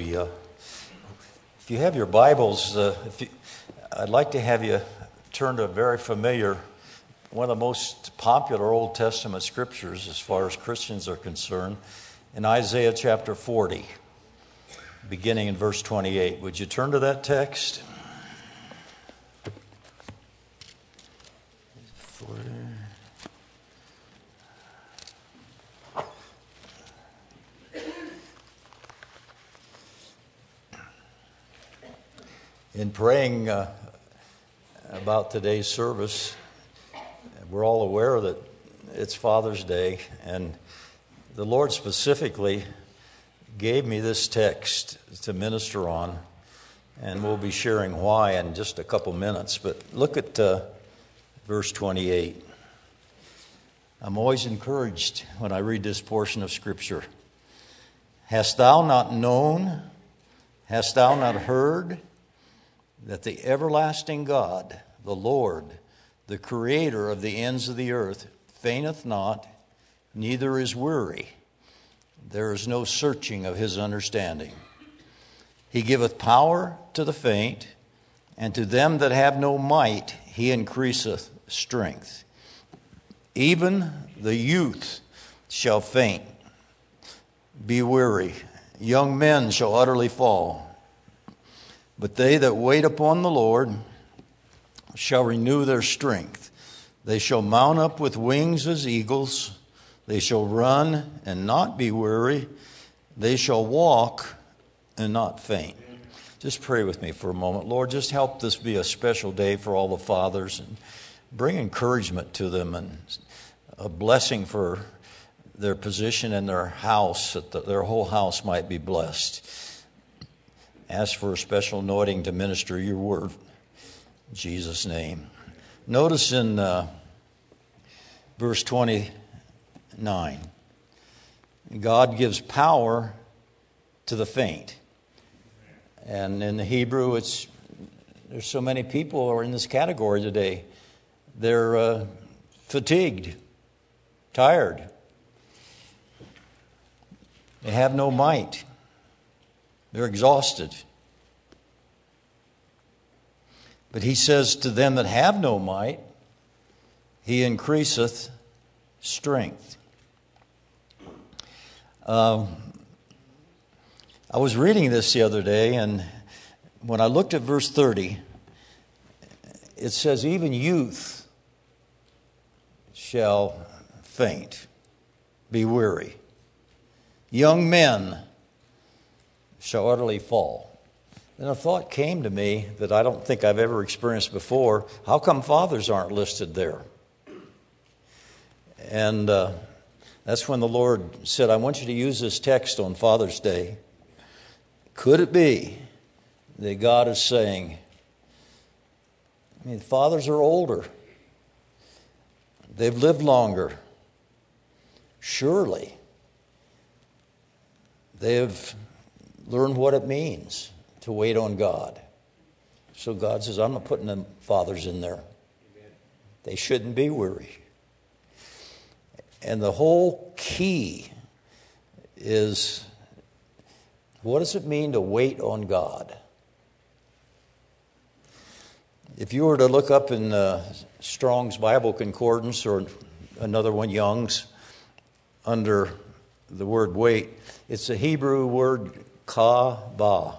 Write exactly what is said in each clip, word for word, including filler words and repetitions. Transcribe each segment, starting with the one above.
Uh, if you have your Bibles, uh, if you, I'd like to have you turn to a very familiar, one of the most popular Old Testament scriptures as far as Christians are concerned, in Isaiah chapter forty, beginning in verse twenty-eight. Would you turn to that text? In praying uh, about today's service, we're all aware that it's Father's Day, and the Lord specifically gave me this text to minister on, and we'll be sharing why in just a couple minutes. But look at uh, verse twenty-eight. I'm always encouraged when I read this portion of Scripture. Hast thou not known, hast thou not heard, that the everlasting God, the Lord, the Creator of the ends of the earth, fainteth not, neither is weary. There is no searching of his understanding. He giveth power to the faint, and to them that have no might he increaseth strength. Even the youth shall faint, be weary. Young men shall utterly fall. But they that wait upon the Lord shall renew their strength. They shall mount up with wings as eagles. They shall run and not be weary. They shall walk and not faint. Just pray with me for a moment. Lord, just help this be a special day for all the fathers, and bring encouragement to them and a blessing for their position in their house, that the, their whole house might be blessed. Ask for a special anointing to minister your word. In Jesus' name. Notice in uh, verse twenty-nine, God gives power to the faint. And in the Hebrew, it's there's so many people who are in this category today. They're uh, fatigued, tired. They have no might. They're exhausted. But he says to them that have no might, he increaseth strength. Um, I was reading this the other day, and when I looked at verse thirty, it says, even youth shall faint, be weary. Young men shall utterly fall. Then a thought came to me that I don't think I've ever experienced before. How come fathers aren't listed there? And uh, that's when the Lord said, I want you to use this text on Father's Day. Could it be that God is saying, I mean, fathers are older. They've lived longer. Surely they have learn what it means to wait on God. So God says, I'm not putting them fathers in there. They shouldn't be weary. And the whole key is, what does it mean to wait on God? If you were to look up in uh, Strong's Bible Concordance, or another one, Young's, under the word wait, it's a Hebrew word, Ka-ba.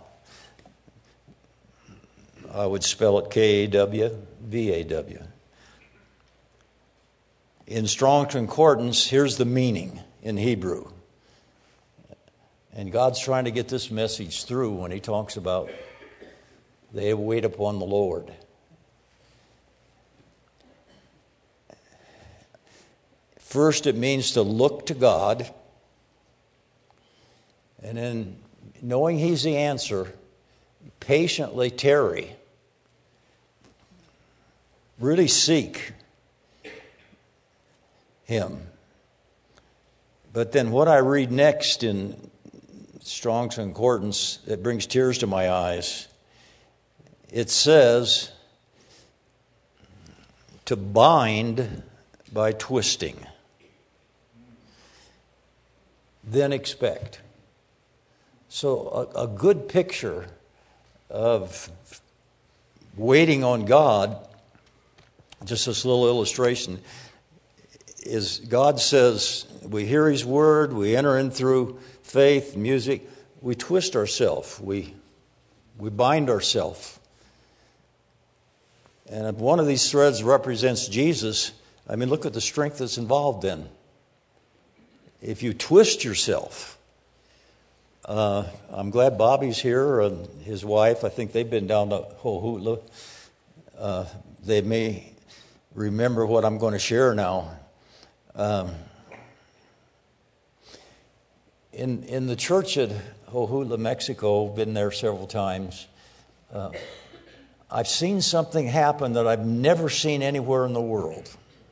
I would spell it K A W V A W. In Strong Concordance, here's the meaning in Hebrew. And God's trying to get this message through when he talks about they wait upon the Lord. First, it means to look to God. And then, knowing he's the answer, patiently tarry. Really seek him. But then what I read next in Strong's Concordance, it brings tears to my eyes. It says, to bind by twisting. Then expect. So a, a good picture of waiting on God, just this little illustration, is God says we hear His word, we enter in through faith, music, we twist ourselves, we we bind ourselves. And if one of these threads represents Jesus, I mean, look at the strength that's involved in. If you twist yourself, uh, I'm glad Bobby's here and his wife. I think they've been down to Hohutla. Uh, they may remember what I'm going to share now. Um, in in the church at Hohutla, Mexico, been there several times. Uh, I've seen something happen that I've never seen anywhere in the world.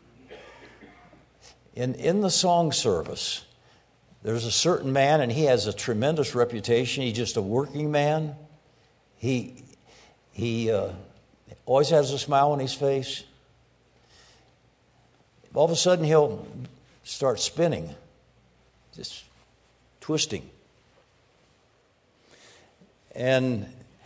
In in the song service, there's a certain man, and he has a tremendous reputation. He's just a working man. He he uh, always has a smile on his face. All of a sudden, he'll start spinning, just twisting. And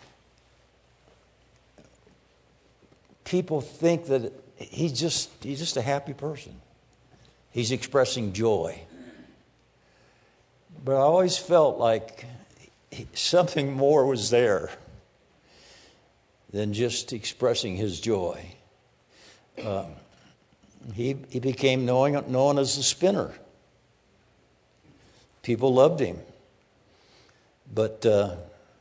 people think that he's just he's just a happy person. He's expressing joy. But I always felt like something more was there than just expressing his joy. Um, he he became known, known as the spinner. People loved him. But uh,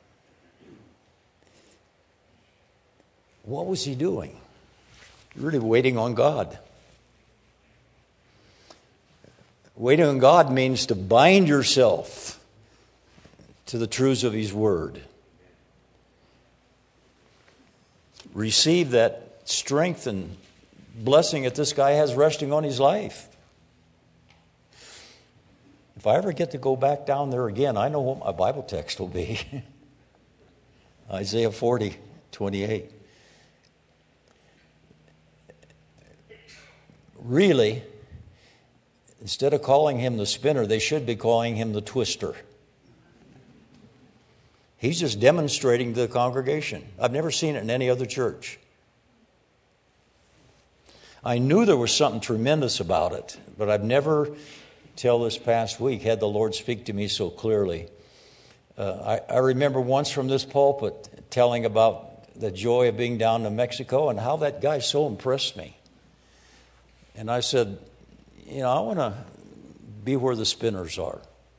what was he doing? Really waiting on God. Waiting on God means to bind yourself to the truths of His Word. Receive that strength and blessing that this guy has resting on his life. If I ever get to go back down there again, I know what my Bible text will be. Isaiah forty, twenty-eight. Really, instead of calling him the spinner, they should be calling him the twister. He's just demonstrating to the congregation. I've never seen it in any other church. I knew there was something tremendous about it, but I've never, till this past week, had the Lord speak to me so clearly. Uh, I, I remember once from this pulpit telling about the joy of being down in Mexico and how that guy so impressed me. And I said, you know, I want to be where the spinners are.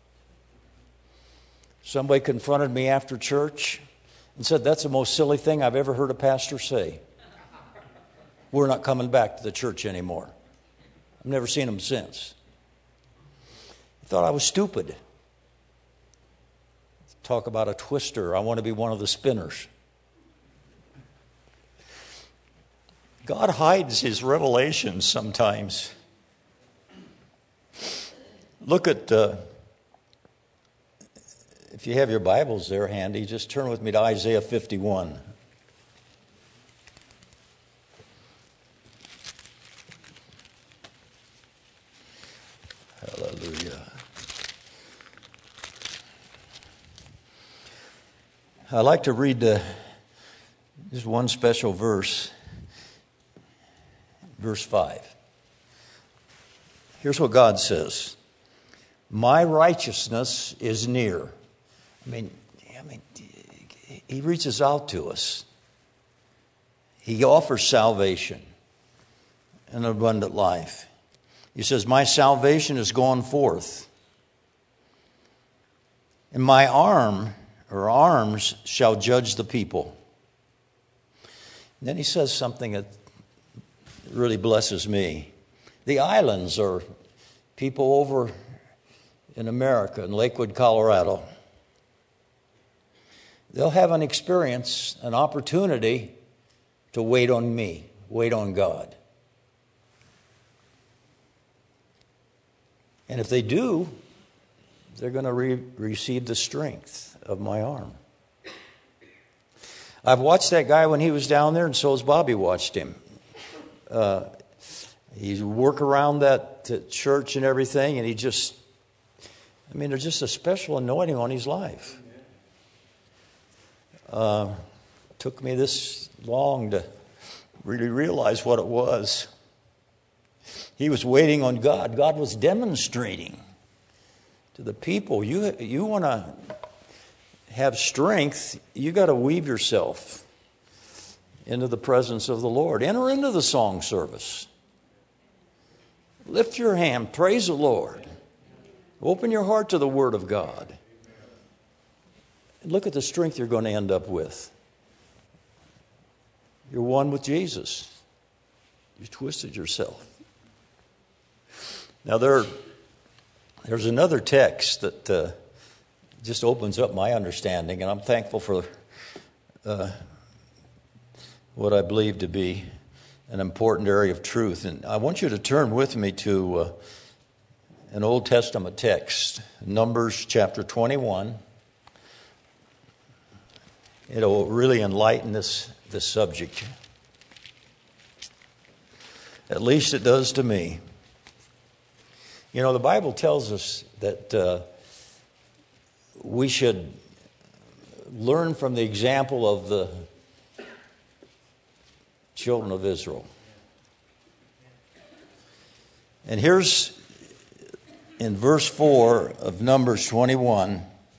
Somebody confronted me after church and said, that's the most silly thing I've ever heard a pastor say. We're not coming back to the church anymore. I've never seen them since. I thought I was stupid. Talk about a twister. I want to be one of the spinners. God hides His revelations sometimes. Look at, uh, if you have your Bibles there handy, just turn with me to Isaiah fifty-one. Hallelujah. I like to read uh, just one special verse, verse five. Here's what God says. My righteousness is near. I mean, I mean, He reaches out to us. He offers salvation and abundant life. He says, my salvation is gone forth, and my arm or arms shall judge the people. And then he says something that really blesses me. The islands are people over in America, in Lakewood, Colorado. They'll have an experience, an opportunity to wait on me, wait on God. And if they do, they're going to re- receive the strength of my arm. I've watched that guy when he was down there, and so has Bobby watched him. Uh, he work around that uh, church and everything, and he just, I mean, there's just a special anointing on his life. Uh, took me this long to really realize what it was. He was waiting on God. God was demonstrating to the people, you, you want to have strength, you got to weave yourself into the presence of the Lord. Enter into the song service. Lift your hand, praise the Lord. Open your heart to the Word of God. Look at the strength you're going to end up with. You're one with Jesus. You twisted yourself. Now there, there's another text that uh, just opens up my understanding, and I'm thankful for uh, what I believe to be an important area of truth. And I want you to turn with me to uh, an Old Testament text, Numbers chapter twenty-one. It'll really enlighten this, this subject. At least it does to me. You know, the Bible tells us that uh, we should learn from the example of the children of Israel. And here's in verse four of Numbers twenty-one,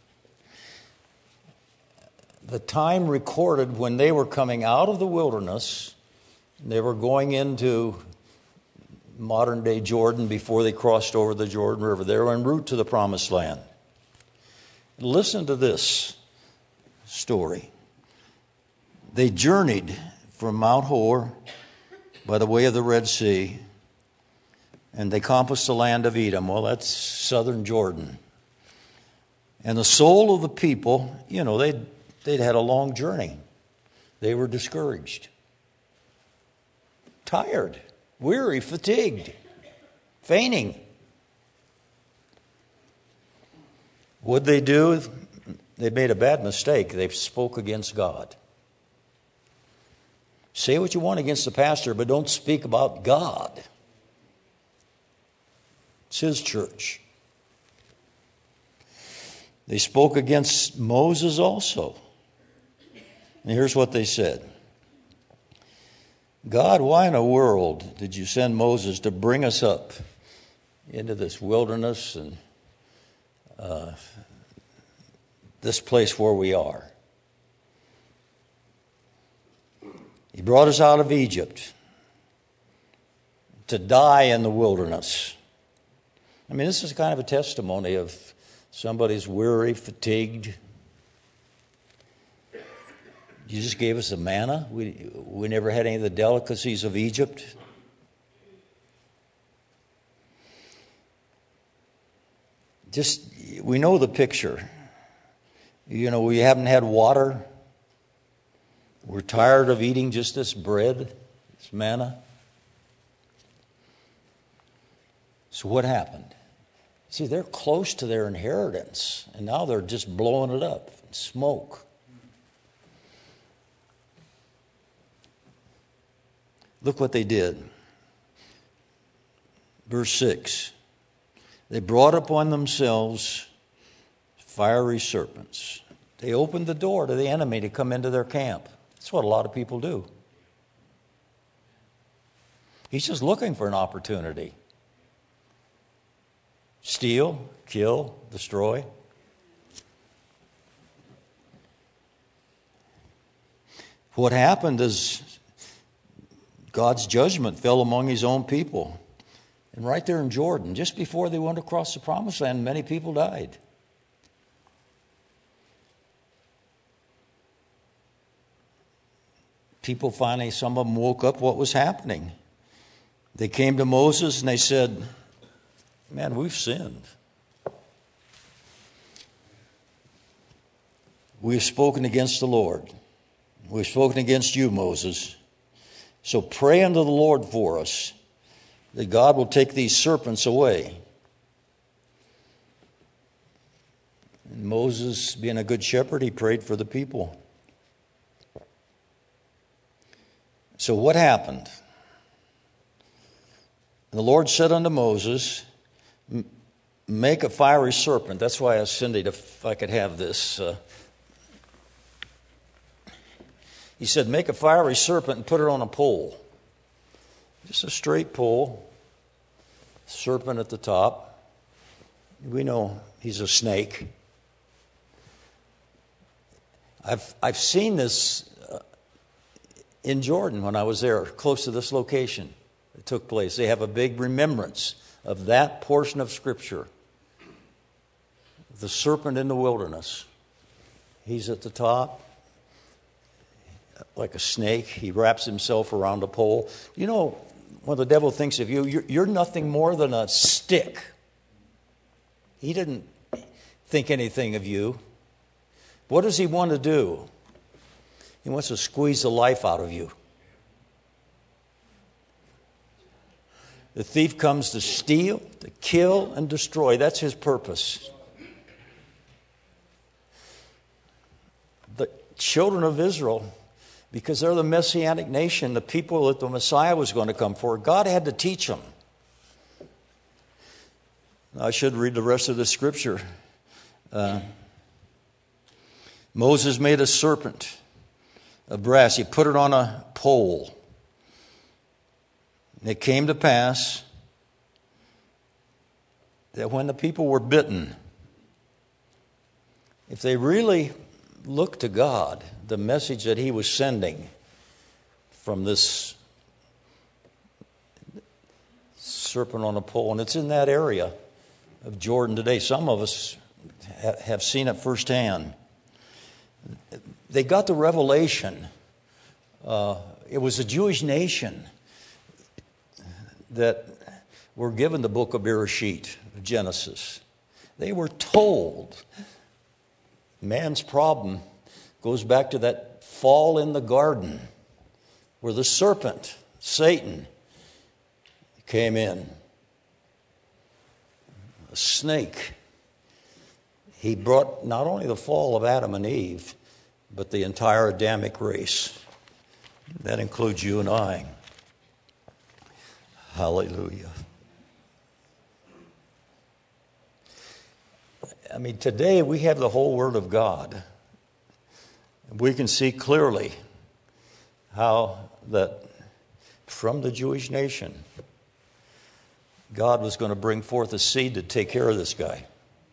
the time recorded when they were coming out of the wilderness. They were going into modern day Jordan before they crossed over the Jordan River. They were en route to the Promised Land. Listen to this story. They journeyed from Mount Hor by the way of the Red Sea, and they compassed the land of Edom. Well, that's southern Jordan. And the soul of the people, you know, they'd, they'd had a long journey. They were discouraged, tired, weary, fatigued, fainting. What'd they do? They made a bad mistake. They spoke against God. Say what you want against the pastor, but don't speak about God. It's his church. They spoke against Moses also. And here's what they said. God, why in the world did you send Moses to bring us up into this wilderness and uh, this place where we are? He brought us out of Egypt to die in the wilderness. I mean, this is kind of a testimony of somebody's weary, fatigued. You just gave us the manna. We we never had any of the delicacies of Egypt. Just, we know the picture. You know, we haven't had water. We're tired of eating just this bread, this manna. So what happened? See, they're close to their inheritance, and now they're just blowing it up in smoke. Look what they did. Verse six. They brought upon themselves fiery serpents. They opened the door to the enemy to come into their camp. That's what a lot of people do. He's just looking for an opportunity. Steal, kill, destroy. What happened is God's judgment fell among his own people. And right there in Jordan, just before they went across the Promised Land, many people died. People finally, some of them woke up what was happening. They came to Moses and they said, man, we've sinned. We've spoken against the Lord. We've spoken against you, Moses. So pray unto the Lord for us, that God will take these serpents away. And Moses, being a good shepherd, he prayed for the people. So what happened? The Lord said unto Moses, make a fiery serpent. That's why I asked Cindy if I could have this. Uh, He said, make a fiery serpent and put it on a pole. Just a straight pole, serpent at the top. We know he's a snake. I've I've seen this uh, in Jordan when I was there, close to this location. It took place. They have a big remembrance of that portion of Scripture. The serpent in the wilderness. He's at the top, like a snake. He wraps himself around a pole. You know, when the devil thinks of you, you're, you're nothing more than a stick. He didn't think anything of you. What does he want to do? He wants to squeeze the life out of you. The thief comes to steal, to kill, and destroy. That's his purpose. The children of Israel, because they're the Messianic nation, the people that the Messiah was going to come for, God had to teach them. I should read the rest of the scripture. Uh, Moses made a serpent of brass. He put it on a pole. And it came to pass that when the people were bitten, if they really looked to God, the message that he was sending from this serpent on a pole, and it's in that area of Jordan today. Some of us have seen it firsthand. They got the revelation. Uh, it was a Jewish nation that were given the book of Bereshit, Genesis. They were told. Man's problem goes back to that fall in the garden where the serpent, Satan, came in. A snake. He brought not only the fall of Adam and Eve, but the entire Adamic race. That includes you and I. Hallelujah. I mean, today we have the whole Word of God. We can see clearly how that from the Jewish nation, God was going to bring forth a seed to take care of this guy.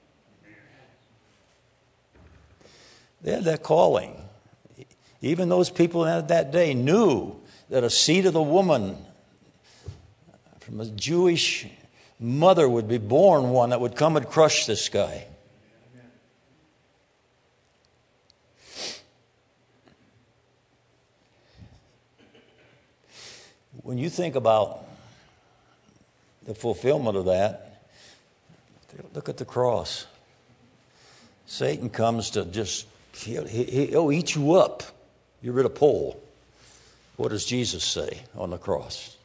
They had that calling. Even those people at that day knew that a seed of the woman from a Jewish mother would be born, one that would come and crush this guy. When you think about the fulfillment of that, look at the cross. Satan comes to just, he, he, he'll eat you up. You're at a pole. What does Jesus say on the cross?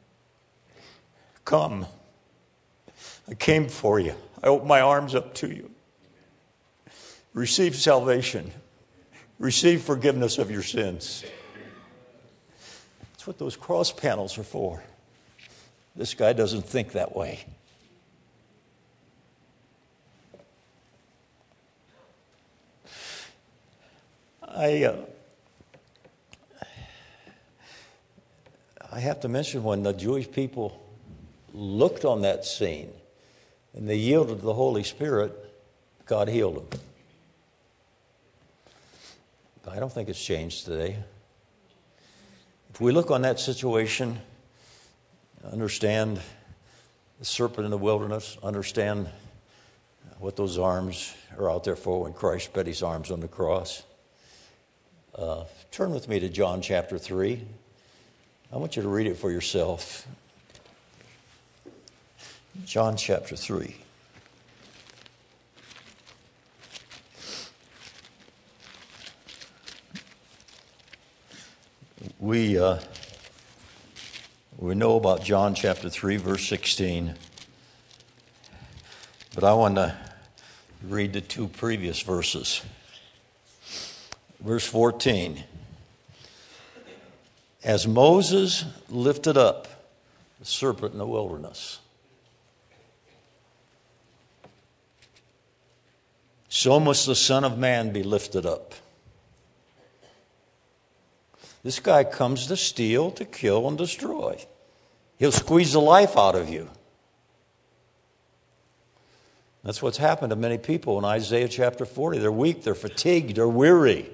Come. I came for you. I open my arms up to you. Receive salvation. Receive forgiveness of your sins. That's what those cross panels are for. This guy doesn't think that way. I uh, I have to mention when the Jewish people looked on that scene and they yielded to the Holy Spirit, God healed them. I don't think it's changed today. If we look on that situation, understand the serpent in the wilderness, understand what those arms are out there for when Christ spread his arms on the cross. Uh, turn with me to John chapter three. I want you to read it for yourself. John chapter three. We uh, we know about John chapter three, verse sixteen. But I want to read the two previous verses. Verse fourteen. As Moses lifted up the serpent in the wilderness, so must the Son of Man be lifted up, This guy comes to steal, to kill, and destroy. He'll squeeze the life out of you. That's what's happened to many people in Isaiah chapter forty. They're weak, they're fatigued, they're weary.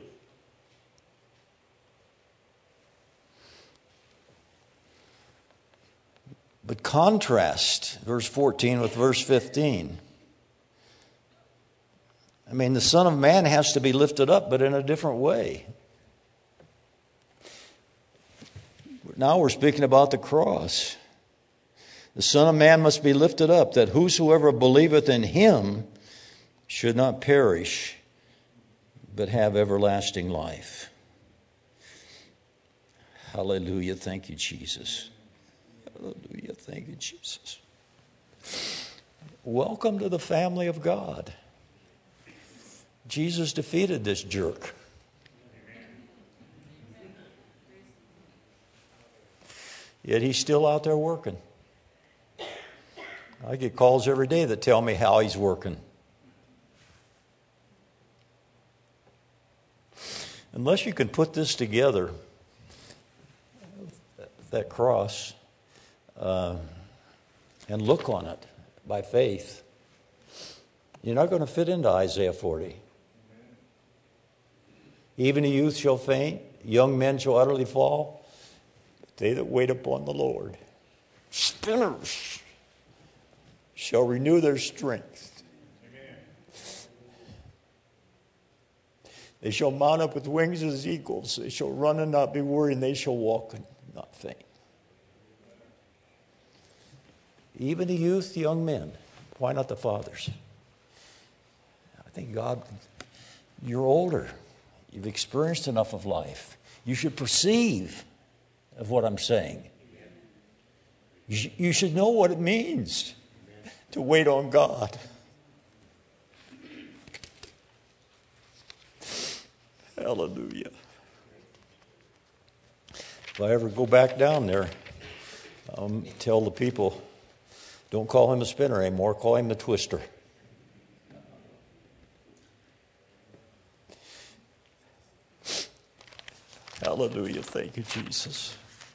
But contrast verse fourteen with verse fifteen. I mean, the Son of Man has to be lifted up, but in a different way. Now we're speaking about the cross. The Son of Man must be lifted up, that whosoever believeth in him should not perish, but have everlasting life. Hallelujah. Thank you, Jesus. Hallelujah. Thank you, Jesus. Welcome to the family of God. Jesus defeated this jerk. Yet he's still out there working. I get calls every day that tell me how he's working. Unless you can put this together, that cross, uh, and look on it by faith, you're not going to fit into Isaiah forty. Even the youth shall faint, young men shall utterly fall, but they that wait upon the Lord, spinners, shall renew their strength. Amen. They shall mount up with wings as eagles. They shall run and not be weary, and they shall walk and not faint. Even the youth, the young men. Why not the fathers? I think God, you're older. You've experienced enough of life. You should perceive of what I'm saying. You, sh- you should know what it means to wait on God. Hallelujah. If I ever go back down there, I'll tell the people, don't call him a spinner anymore, call him the twister. Hallelujah. Thank you, Jesus.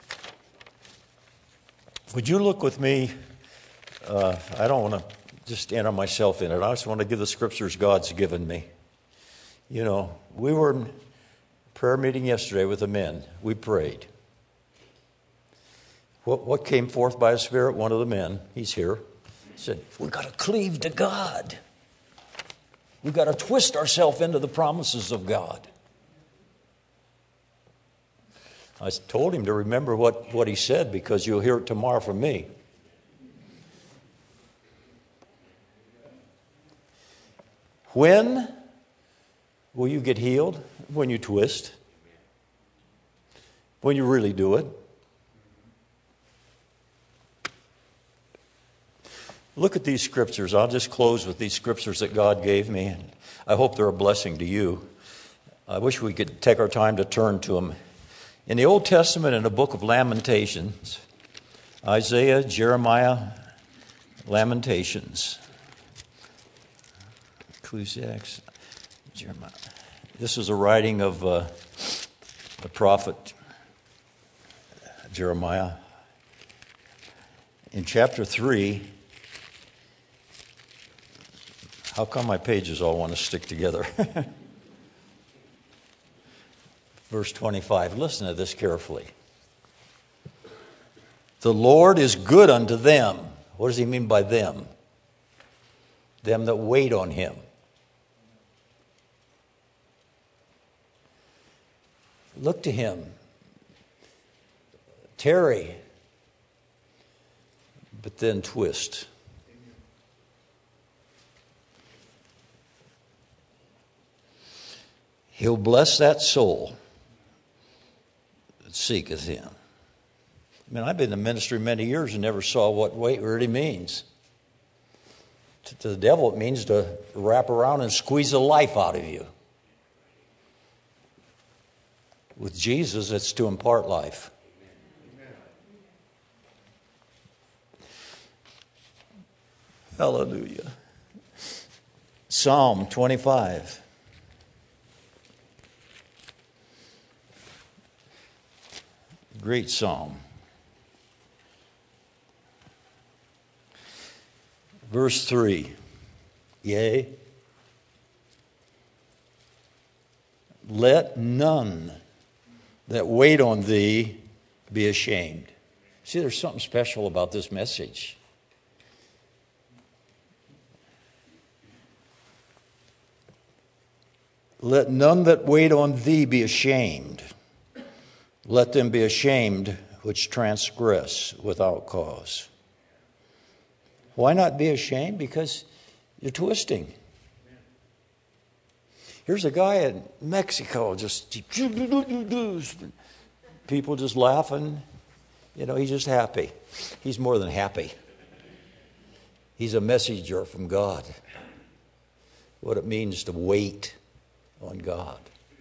Would you look with me? Uh, I don't want to just enter myself in it. I just want to give the scriptures God's given me. You know, we were in prayer meeting yesterday with the men. We prayed. What, what came forth by the Spirit? One of the men, he's here, said, we've got to cleave to God. We've got to twist ourselves into the promises of God. I told him to remember what, what he said, because you'll hear it tomorrow from me. When will you get healed? When you twist. When you really do it. Look at these scriptures. I'll just close with these scriptures that God gave me. I hope they're a blessing to you. I wish we could take our time to turn to them. In the Old Testament, in the book of Lamentations, Isaiah, Jeremiah, Lamentations, Ecclesiastes, Jeremiah. This is a writing of uh, the prophet Jeremiah. In chapter three, how come my pages all want to stick together? Verse twenty-five, listen to this carefully. The Lord is good unto them. What does he mean by them? Them that wait on him. Look to him. Tarry, but then twist. He'll bless that soul that seeketh him. I mean, I've been in ministry many years and never saw what wait really means. To the devil, it means to wrap around and squeeze the life out of you. With Jesus, it's to impart life. Hallelujah. Psalm twenty-five. Great psalm. Verse three. Yea, let none that wait on thee be ashamed. See, there's something special about this message. Let none that wait on thee be ashamed. Let them be ashamed which transgress without cause. Why not be ashamed? Because you're twisting. Here's a guy in Mexico, just people just laughing. You know, he's just happy. He's more than happy. He's a messenger from God. What it means to wait on God.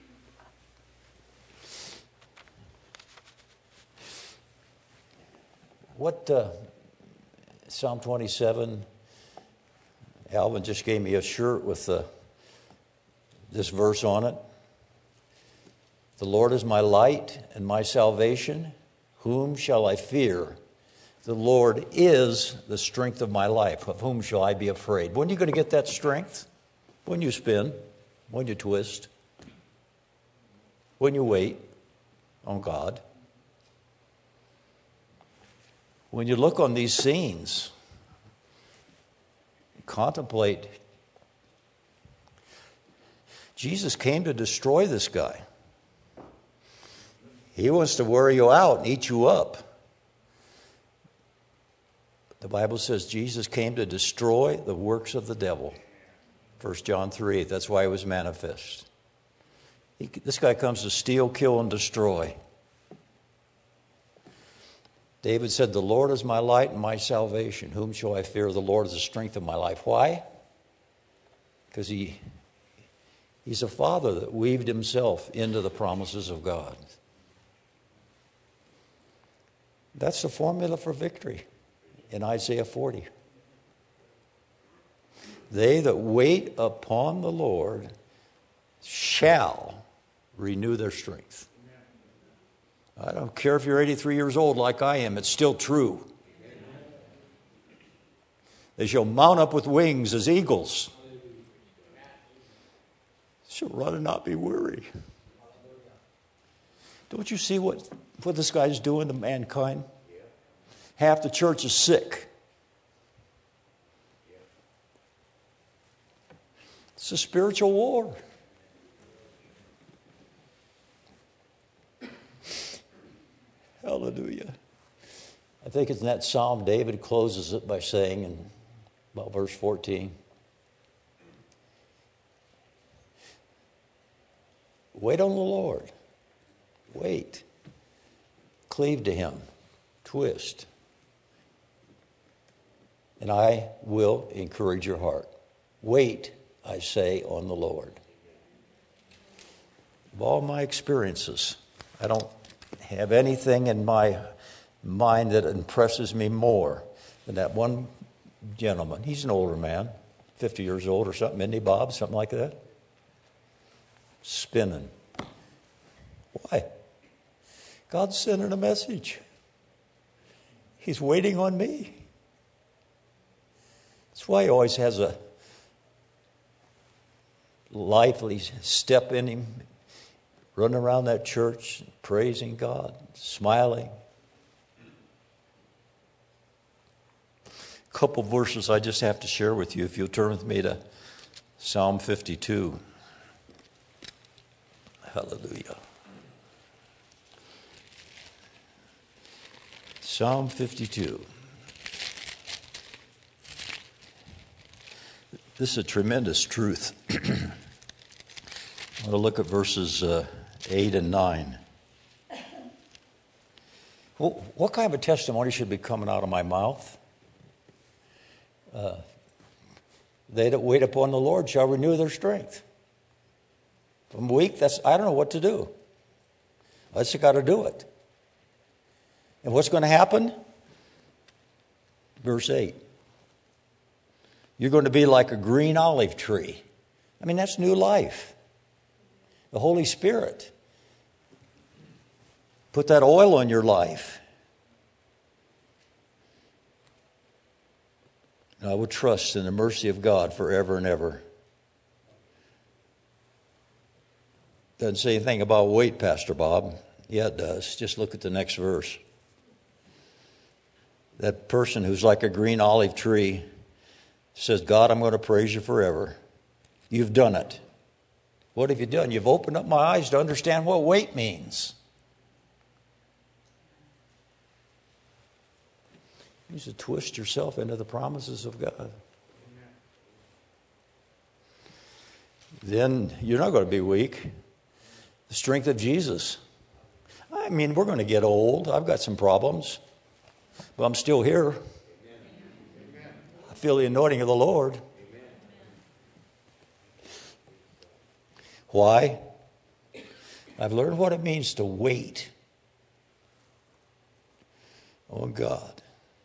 What uh, Psalm twenty-seven, Alvin just gave me a shirt with uh, this verse on it. The Lord is my light and my salvation. Whom shall I fear? The Lord is the strength of my life. Of whom shall I be afraid? When are you going to get that strength? When you spin, when you twist, when you wait on God. When you look on these scenes, contemplate, Jesus came to destroy this guy. He wants to wear you out and eat you up. The Bible says Jesus came to destroy the works of the devil. First John three, that's why he was manifest. He, this guy comes to steal, kill, and destroy. David said, the Lord is my light and my salvation. Whom shall I fear? The Lord is the strength of my life. Why? Because he, he's a father that weaved himself into the promises of God. That's the formula for victory in Isaiah forty. They that wait upon the Lord shall renew their strength. I don't care if you're eighty-three years old like I am, it's still true. They shall mount up with wings as eagles. Shall run and not be weary. Don't you see what, what this guy's doing to mankind? Half the church is sick. It's a spiritual war. Hallelujah. I think it's in that psalm David closes it by saying in about verse fourteen, wait on the Lord. Wait. Cleave to him. Twist. And I will encourage your heart. Wait, I say, on the Lord. Of all my experiences, I don't have anything in my mind that impresses me more than that one gentleman. He's an older man, fifty years old or something, isn't he, Bob? Something like that. Spinning. Why? God's sending a message. He's waiting on me. That's why he always has a lively step in him, running around that church, praising God, smiling. A couple verses I just have to share with you. If you'll turn with me to Psalm fifty-two. Hallelujah. Psalm fifty-two. This is a tremendous truth. I want to look at verses uh, eight and nine. Well, what kind of a testimony should be coming out of my mouth? Uh, they that wait upon the Lord shall renew their strength. If I'm weak, that's, I don't know what to do. I just got to do it. And what's going to happen? Verse eight. You're going to be like a green olive tree. I mean, that's new life. The Holy Spirit Put that oil on your life. And I will trust in the mercy of God forever and ever. Doesn't say anything about wait, Pastor Bob. Yeah, it does. Just look at the next verse. That person who's like a green olive tree says, God, I'm going to praise you forever. You've done it. What have you done? You've opened up my eyes to understand what wait means. It means to twist yourself into the promises of God. Then you're not going to be weak. The strength of Jesus. I mean, we're going to get old. I've got some problems. But I'm still here. I feel the anointing of the Lord. Why? I've learned what it means to wait on God.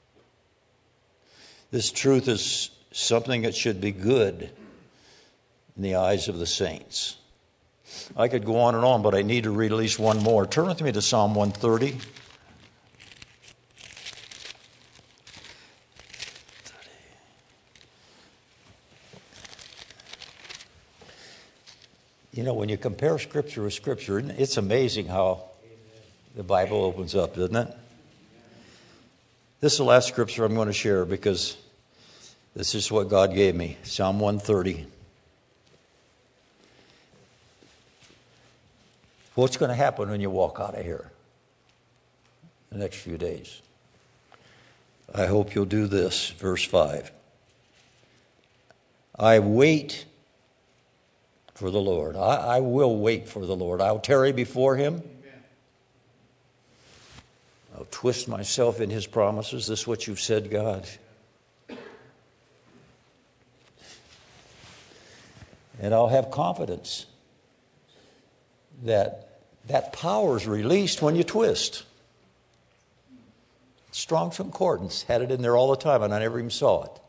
This truth is something that should be good in the eyes of the saints. I could go on and on, but I need to read at least one more. Turn with me to Psalm one thirty. You know, when you compare Scripture with Scripture, it's amazing how the Bible opens up, isn't it? This is the last Scripture I'm going to share because this is what God gave me. Psalm one thirty. What's going to happen when you walk out of here the next few days? I hope you'll do this. Verse five. I wait for the Lord. I, I will wait for the Lord. I'll tarry before him. Amen. I'll twist myself in his promises. This is what you've said, God. And I'll have confidence that that power is released when you twist. Strong's Concordance had it in there all the time, and I never even saw it.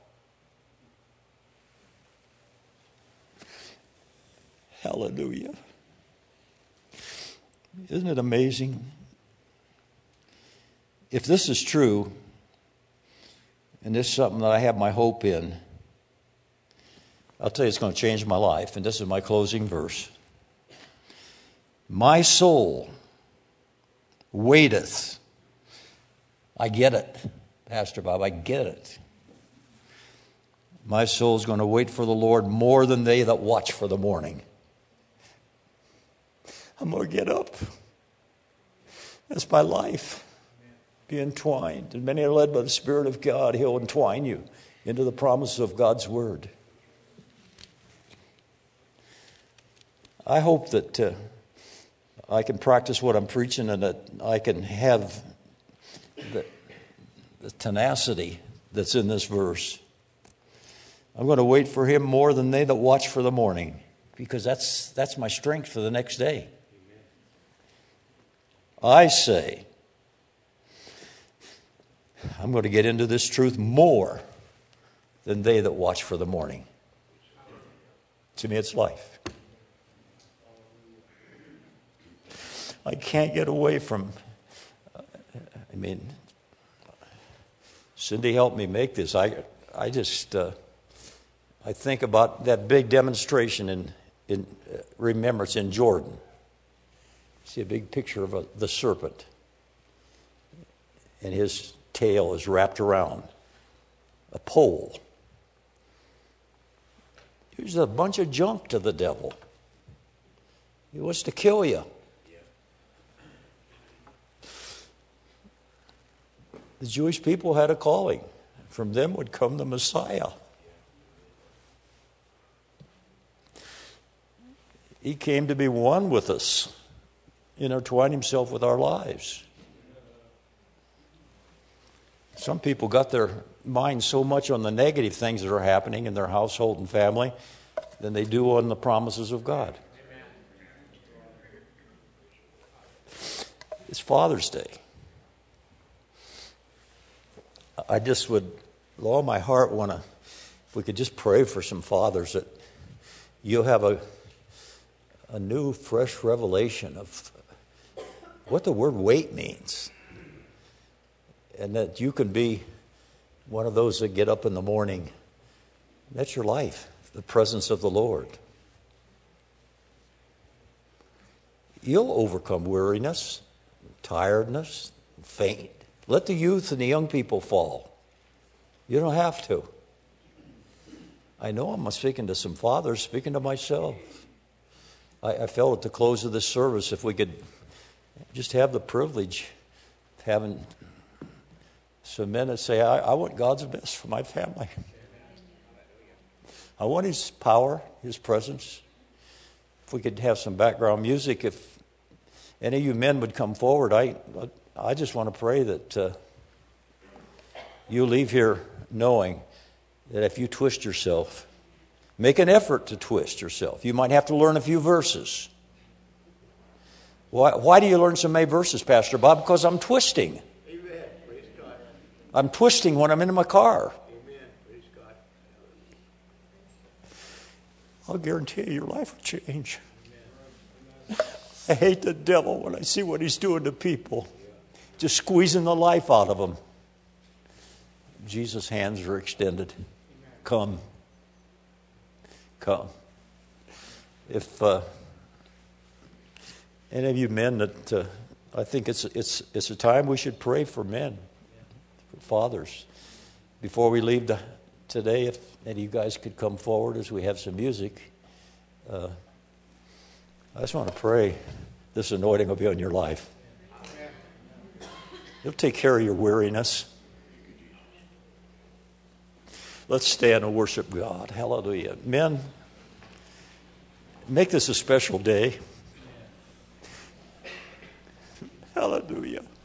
Hallelujah. Isn't it amazing? If this is true, and this is something that I have my hope in, I'll tell you it's going to change my life, and this is my closing verse. My soul waiteth. I get it, Pastor Bob, I get it. My soul's going to wait for the Lord more than they that watch for the morning. I'm going to get up. That's my life. Be entwined. And many are led by the Spirit of God. He'll entwine you into the promises of God's Word. I hope that uh, I can practice what I'm preaching and that I can have the, the tenacity that's in this verse. I'm going to wait for him more than they that watch for the morning, because that's that's my strength for the next day. I say, I'm going to get into this truth more than they that watch for the morning. To me, it's life. I can't get away from, I mean, Cindy helped me make this. I I just, uh, I think about that big demonstration in, in uh, remembrance in Jordan. See a big picture of a, the serpent, and his tail is wrapped around a pole. Here's a bunch of junk to the devil. He wants to kill you. The Jewish people had a calling. From them would come the Messiah. He came to be one with us, intertwine himself with our lives. Some people got their mind so much on the negative things that are happening in their household and family than they do on the promises of God. It's Father's Day. I just would, with all my heart, want to, if we could just pray for some fathers, that you'll have a a new, fresh revelation of what the word wait means. And that you can be one of those that get up in the morning. That's your life, the presence of the Lord. You'll overcome weariness, tiredness, faint. Let the youth and the young people fall. You don't have to. I know I'm speaking to some fathers, speaking to myself. I, I felt at the close of this service, if we could just have the privilege of having some men that say, I, I want God's best for my family. I want His power, His presence. If we could have some background music, if any of you men would come forward, I I just want to pray that uh, you leave here knowing that if you twist yourself, make an effort to twist yourself. You might have to learn a few verses. Why, why do you learn so many verses, Pastor Bob? Because I'm twisting. Amen. Praise God. I'm twisting when I'm in my car. Amen. Praise God. I'll guarantee you your life will change. I hate the devil when I see what he's doing to people. Just squeezing the life out of them. Jesus' hands are extended. Come. Come. If uh, any of you men that uh, I think it's it's it's a time we should pray for men, for fathers. Before we leave the, today, if any of you guys could come forward as we have some music. Uh, I just want to pray this anointing will be on your life. It'll take care of your weariness. Let's stand and worship God. Hallelujah. Men, make this a special day. Hallelujah.